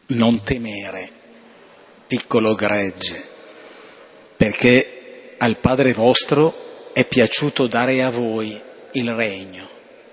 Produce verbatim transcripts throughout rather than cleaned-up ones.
non temere, piccolo gregge, perché al Padre vostro è piaciuto dare a voi il regno.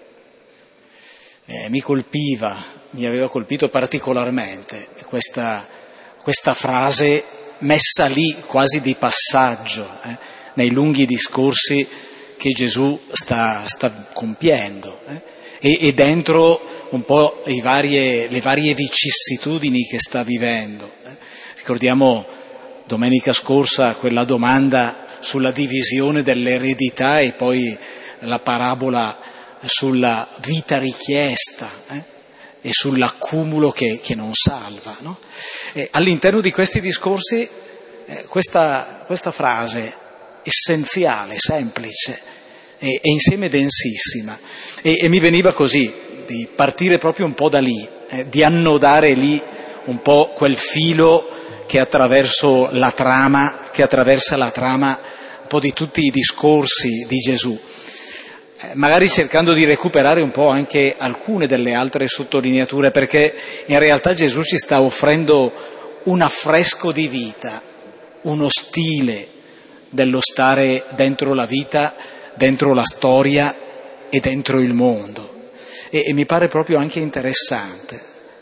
Eh, mi colpiva, mi aveva colpito particolarmente questa, questa frase messa lì quasi di passaggio, eh, nei lunghi discorsi che Gesù sta, sta compiendo, eh, e, e dentro un po' i varie, le varie vicissitudini che sta vivendo. Eh. Ricordiamo domenica scorsa quella domanda sulla divisione dell'eredità e poi la parabola sulla vita richiesta eh, e sull'accumulo che, che non salva. No? E all'interno di questi discorsi eh, questa, questa frase essenziale, semplice e, e insieme densissima. E, e mi veniva così, di partire proprio un po' da lì, eh, di annodare lì un po' quel filo che attraverso la trama, che attraversa la trama un po' di tutti i discorsi di Gesù. Magari cercando di recuperare un po' anche alcune delle altre sottolineature, perché in realtà Gesù ci sta offrendo un affresco di vita, uno stile dello stare dentro la vita, dentro la storia e dentro il mondo. E, e mi pare proprio anche interessante.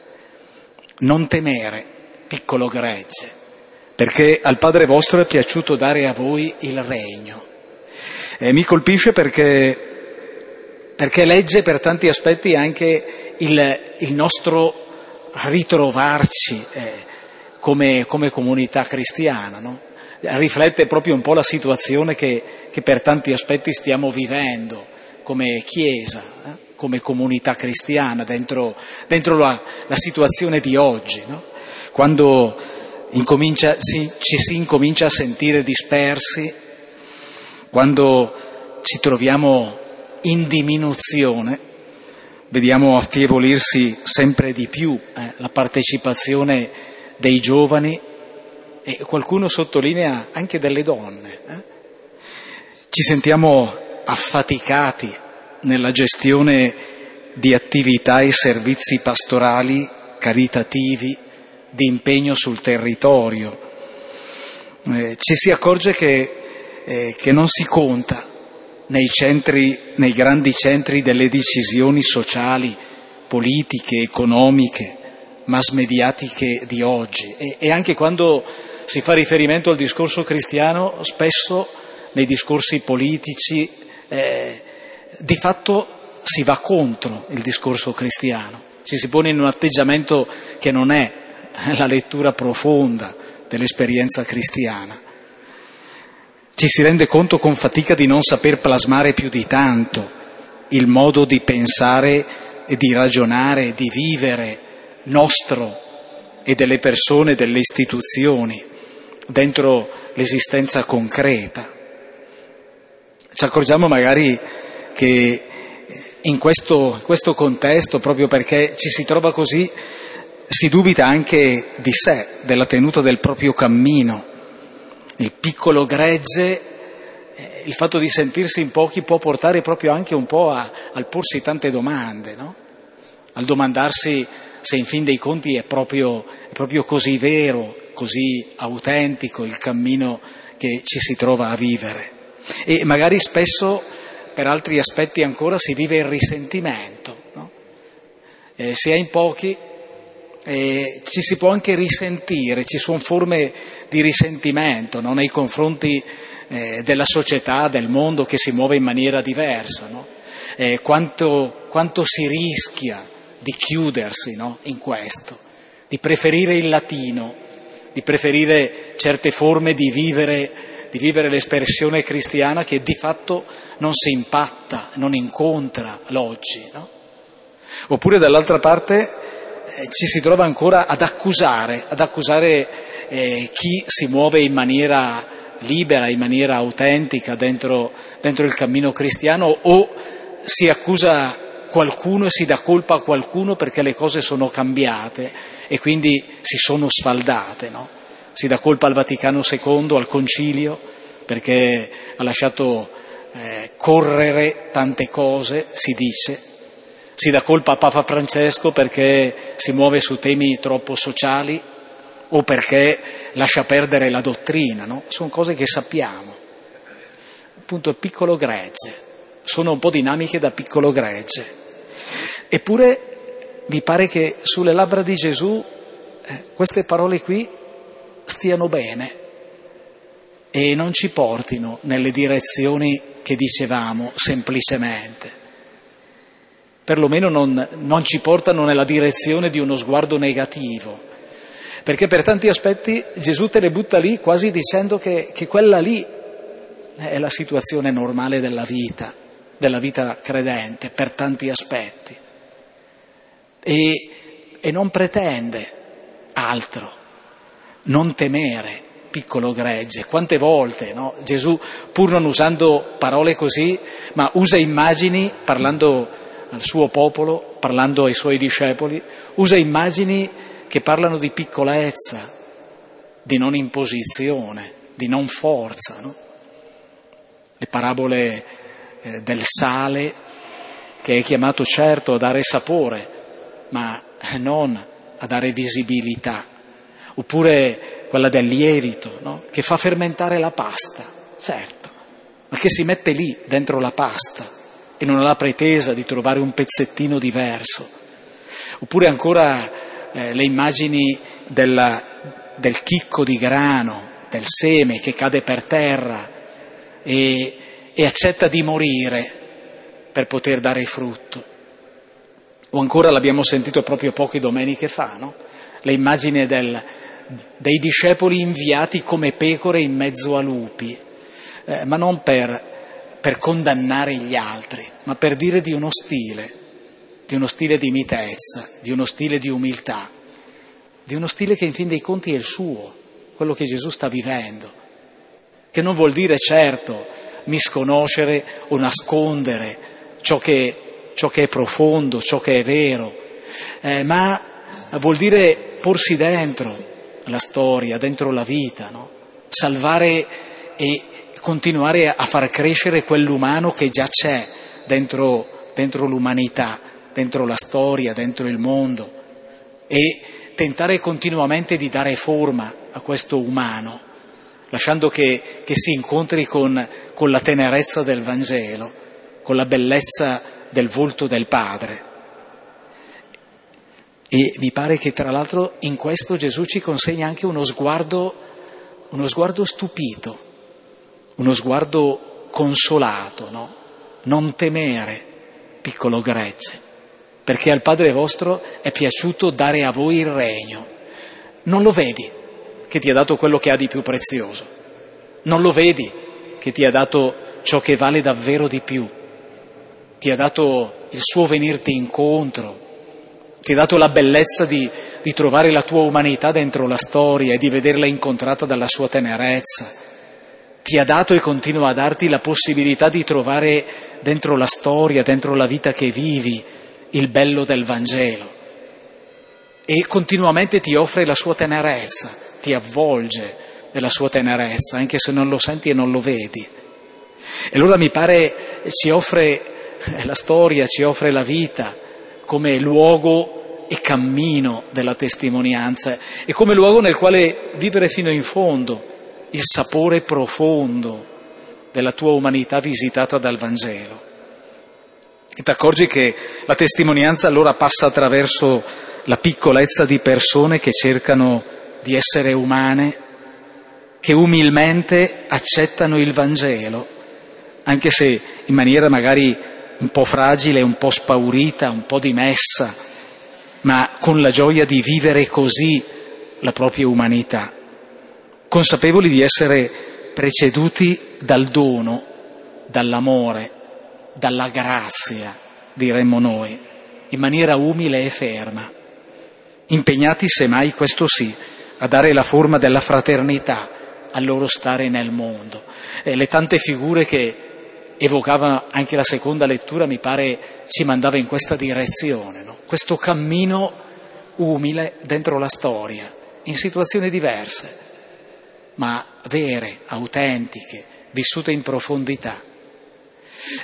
Non temere, piccolo gregge, perché al Padre vostro è piaciuto dare a voi il regno. E mi colpisce perché perché legge per tanti aspetti anche il, il nostro ritrovarci eh, come, come comunità cristiana, no? Riflette proprio un po' la situazione che, che per tanti aspetti stiamo vivendo come Chiesa, eh, come comunità cristiana, dentro, dentro la, la situazione di oggi, no? Quando incomincia, si, ci si incomincia a sentire dispersi, quando ci troviamo in diminuzione, vediamo affievolirsi sempre di più eh, la partecipazione dei giovani e qualcuno sottolinea anche delle donne. Eh. Ci sentiamo affaticati nella gestione di attività e servizi pastorali, caritativi, di impegno sul territorio. Eh, ci si accorge che, eh, che non si conta nei centri, nei grandi centri delle decisioni sociali, politiche, economiche, mass mediatiche di oggi. E, e anche quando si fa riferimento al discorso cristiano, spesso nei discorsi politici eh, di fatto si va contro il discorso cristiano, ci si pone in un atteggiamento che non è la lettura profonda dell'esperienza cristiana. Ci si rende conto con fatica di non saper plasmare più di tanto il modo di pensare e di ragionare, di vivere nostro e delle persone, delle istituzioni, dentro l'esistenza concreta. Ci accorgiamo magari che in questo, questo contesto, proprio perché ci si trova così, si dubita anche di sé, della tenuta del proprio cammino. Il piccolo gregge, eh, il fatto di sentirsi in pochi può portare proprio anche un po' a, al porsi tante domande, no? Al domandarsi se in fin dei conti è proprio, è proprio così vero, così autentico il cammino che ci si trova a vivere. E magari spesso per altri aspetti ancora si vive il risentimento, no? Eh, si è in pochi, eh, ci si può anche risentire, ci sono forme di risentimento, no? Nei confronti eh, della società, del mondo che si muove in maniera diversa, no? Eh, quanto, quanto si rischia di chiudersi, no? In questo, di preferire il latino, di preferire certe forme di vivere, di vivere l'espressione cristiana che di fatto non si impatta, non incontra l'oggi, no? Oppure dall'altra parte eh, ci si trova ancora ad accusare, ad accusare eh, chi si muove in maniera libera, in maniera autentica dentro, dentro il cammino cristiano, o si accusa qualcuno e si dà colpa a qualcuno perché le cose sono cambiate e quindi si sono sfaldate, no? Si dà colpa al Vaticano secondo, al Concilio, perché ha lasciato eh, correre tante cose, si dice, Si dà colpa a Papa Francesco perché si muove su temi troppo sociali o perché lascia perdere la dottrina, no? Sono cose che sappiamo. Appunto, il piccolo gregge. Sono un po' dinamiche da piccolo gregge. Eppure mi pare che sulle labbra di Gesù eh, queste parole qui stiano bene e non ci portino nelle direzioni che dicevamo semplicemente. Perlomeno non, non ci portano nella direzione di uno sguardo negativo, perché per tanti aspetti Gesù te le butta lì quasi dicendo che, che quella lì è la situazione normale della vita, della vita credente, per tanti aspetti, e, e non pretende altro, non temere, piccolo gregge. Quante volte, no? Gesù, pur non usando parole così, ma usa immagini, parlando al suo popolo, parlando ai suoi discepoli, usa immagini che parlano di piccolezza, di non imposizione, di non forza, no? Le parabole eh, del sale, che è chiamato certo a dare sapore, ma non a dare visibilità, oppure quella del lievito, no? Che fa fermentare la pasta, certo, ma che si mette lì dentro la pasta e non ha la pretesa di trovare un pezzettino diverso. Oppure ancora eh, le immagini della, del chicco di grano, del seme che cade per terra e, e accetta di morire per poter dare frutto. O ancora, l'abbiamo sentito proprio poche domeniche fa, no? Le immagini del, dei discepoli inviati come pecore in mezzo a lupi, eh, ma non per per condannare gli altri, ma per dire di uno stile, di uno stile di mitezza, di uno stile di umiltà, di uno stile che in fin dei conti è il suo, quello che Gesù sta vivendo, che non vuol dire certo misconoscere o nascondere ciò che, ciò che è profondo, ciò che è vero, eh, ma vuol dire porsi dentro la storia, dentro la vita, no? Salvare e continuare a far crescere quell'umano che già c'è dentro, dentro l'umanità, dentro la storia, dentro il mondo, e tentare continuamente di dare forma a questo umano, lasciando che, che si incontri con, con la tenerezza del Vangelo, con la bellezza del volto del Padre. E mi pare che tra l'altro in questo Gesù ci consegna anche uno sguardo, uno sguardo stupito, uno sguardo consolato, no? Non temere, piccolo gregge, perché al Padre vostro è piaciuto dare a voi il regno. Non lo vedi che ti ha dato quello che ha di più prezioso? Non lo vedi che ti ha dato ciò che vale davvero di più? Ti ha dato il suo venirti incontro, ti ha dato la bellezza di, di trovare la tua umanità dentro la storia e di vederla incontrata dalla sua tenerezza. Ti ha dato e continua a darti la possibilità di trovare dentro la storia, dentro la vita che vivi, il bello del Vangelo. E continuamente ti offre la sua tenerezza, ti avvolge della sua tenerezza, anche se non lo senti e non lo vedi. E allora mi pare ci offre la storia, ci offre la vita come luogo e cammino della testimonianza e come luogo nel quale vivere fino in fondo il sapore profondo della tua umanità visitata dal Vangelo. E ti accorgi che la testimonianza allora passa attraverso la piccolezza di persone che cercano di essere umane, che umilmente accettano il Vangelo, anche se in maniera magari un po' fragile, un po' spaurita, un po' dimessa, ma con la gioia di vivere così la propria umanità, consapevoli di essere preceduti dal dono, dall'amore, dalla grazia, diremmo noi, in maniera umile e ferma, impegnati semmai, questo sì, a dare la forma della fraternità al loro stare nel mondo. E le tante figure che evocava anche la seconda lettura mi pare ci mandava in questa direzione, no? Questo cammino umile dentro la storia, in situazioni diverse, ma vere, autentiche, vissute in profondità.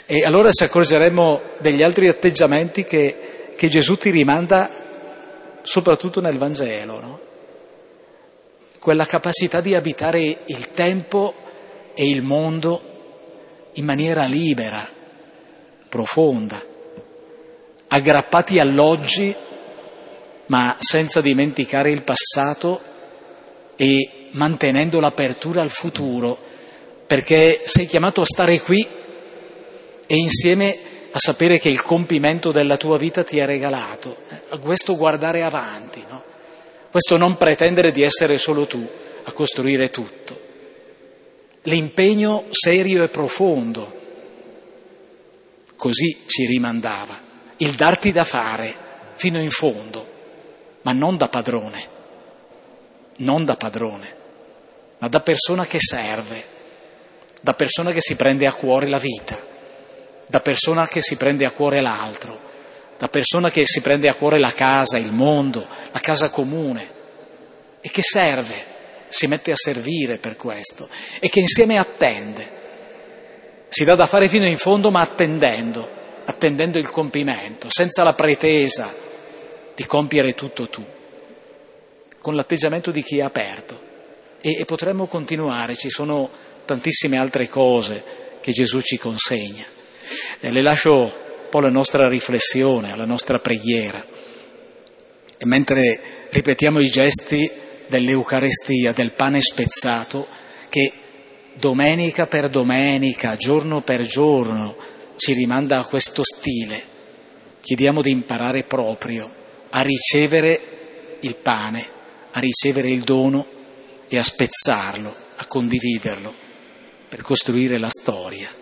E allora ci accorgeremo degli altri atteggiamenti che, che Gesù ti rimanda soprattutto nel Vangelo, no? Quella capacità di abitare il tempo e il mondo in maniera libera, profonda, aggrappati all'oggi, ma senza dimenticare il passato e mantenendo l'apertura al futuro, perché sei chiamato a stare qui e insieme a sapere che il compimento della tua vita ti è regalato. A questo guardare avanti, no? Questo non pretendere di essere solo tu a costruire tutto. L'impegno serio e profondo, così ci rimandava, il darti da fare fino in fondo, ma non da padrone, non da padrone, ma da persona che serve, da persona che si prende a cuore la vita, da persona che si prende a cuore l'altro, da persona che si prende a cuore la casa, il mondo, la casa comune, e che serve, si mette a servire per questo, e che insieme attende, si dà da fare fino in fondo, ma attendendo, attendendo il compimento, senza la pretesa di compiere tutto tu, con l'atteggiamento di chi è aperto. E, e potremmo continuare, ci sono tantissime altre cose che Gesù ci consegna. Eh, le lascio un po' alla nostra riflessione, alla nostra preghiera. E mentre ripetiamo i gesti dell'Eucarestia, del pane spezzato, che domenica per domenica, giorno per giorno, ci rimanda a questo stile, chiediamo di imparare proprio a ricevere il pane, a ricevere il dono e a spezzarlo, a condividerlo, per costruire la storia.